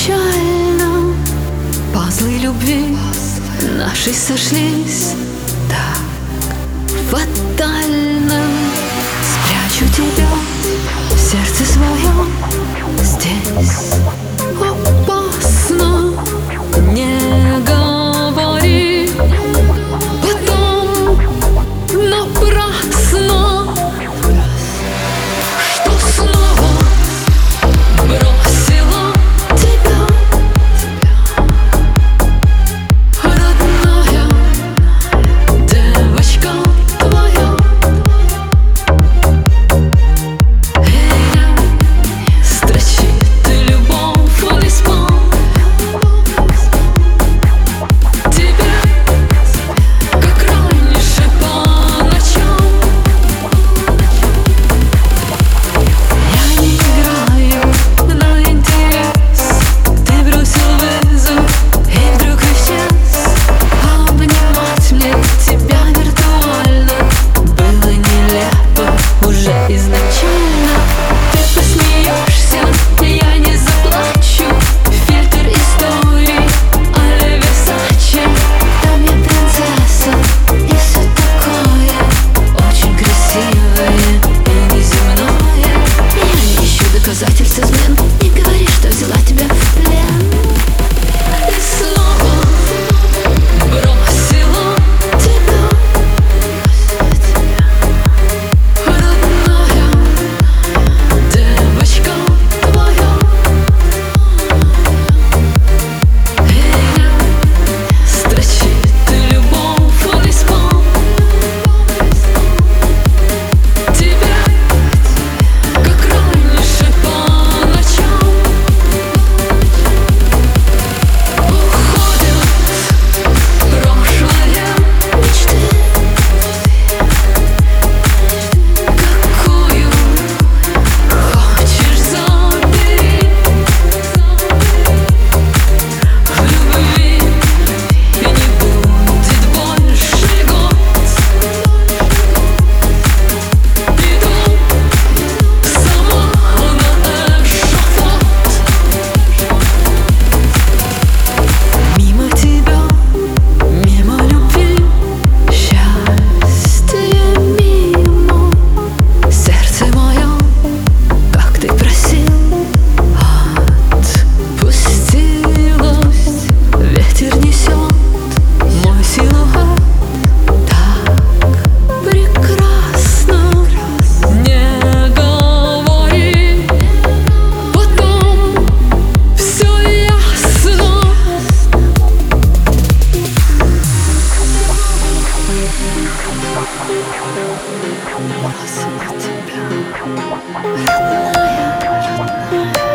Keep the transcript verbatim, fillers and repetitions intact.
изначально пазлы любви наши сошлись так фатально. Спрячу тебя в сердце своем здесь. Опасно, не говори потом напрасно, что снова бросила тебя, родная девочка твоя. Строчит любовь в исполнении. Изначально ты посмеешься, я не заплачу. Фильтр историй а-ля Версаче. Там я принцесса и все такое очень красивое и неземное. Я не ищу доказательств измен. Не говори, что взяла тебя в плен. И снова бросила тебя. Бросила тебя, родная, родная.